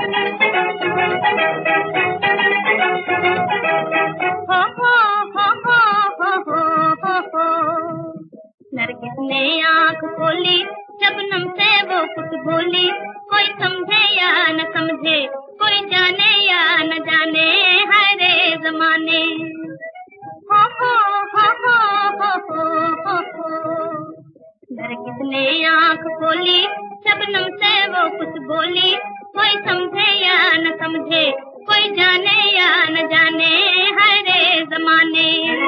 नरगिस ने आँख खोली, शबनम से वो कुछ बोली, कोई समझे या न समझे, कोई जाने या न जाने, हरे जमाने। हो हो हो हो हो हो हो। नरगिस ने आँख खोली, शबनम से वो कुछ बोली, कोई समझे या न समझे, कोई जाने या न जाने, हरे जमाने।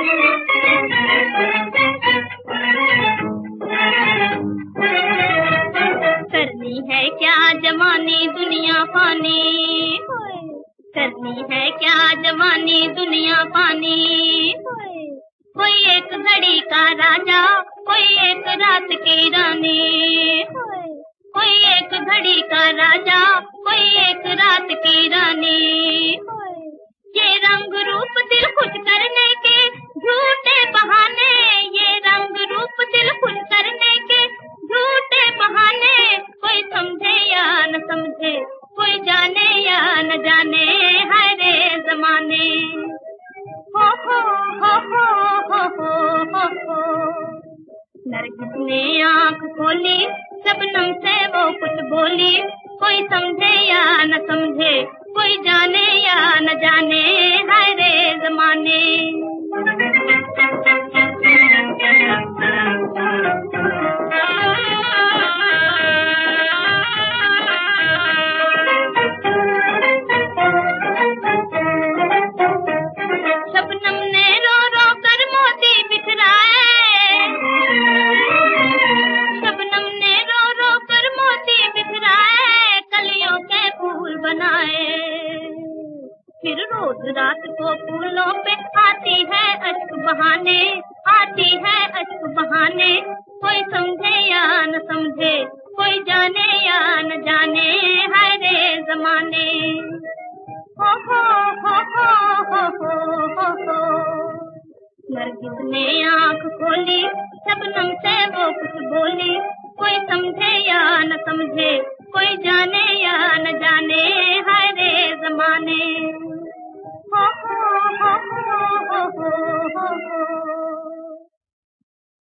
करनी है क्या जवानी दुनिया पानी, करनी है क्या जवानी दुनिया पानी। कोई एक घड़ी का राजा, कोई एक रात की रानी, कोई एक घड़ी का राजा, कोई एक रात की रानी। ये रंग रूप दिल खुश करने के झूठे बहाने, ये रंग रूप दिल खुश करने के झूठे बहाने, कोई समझे या न समझे, कोई जाने या न जाने, हरे जमाने। हो हो हो हो हो हो हो। नरगिस ने आँख खोली, शबनम से वो कुछ बोली, कोई समझे या न समझे, कोई जाने या न जाने, हरे जमाने। शबनम ने रो रो कर मोती बिखराए, शबनम ने रो रो कर मोती बिखराए, कलियों के फूल बनाए। फिर रोज रात को फूलों पे आती है अश्क बहाने, आती है अश्क बहाने, कोई समझे या न समझे, कोई जाने या न जाने, हरे जमाने। हो हो हो हो हो हो हो। नरगिस ने आँख खोली, शबनम से वो कुछ बोली, कोई समझे या न समझे, कोई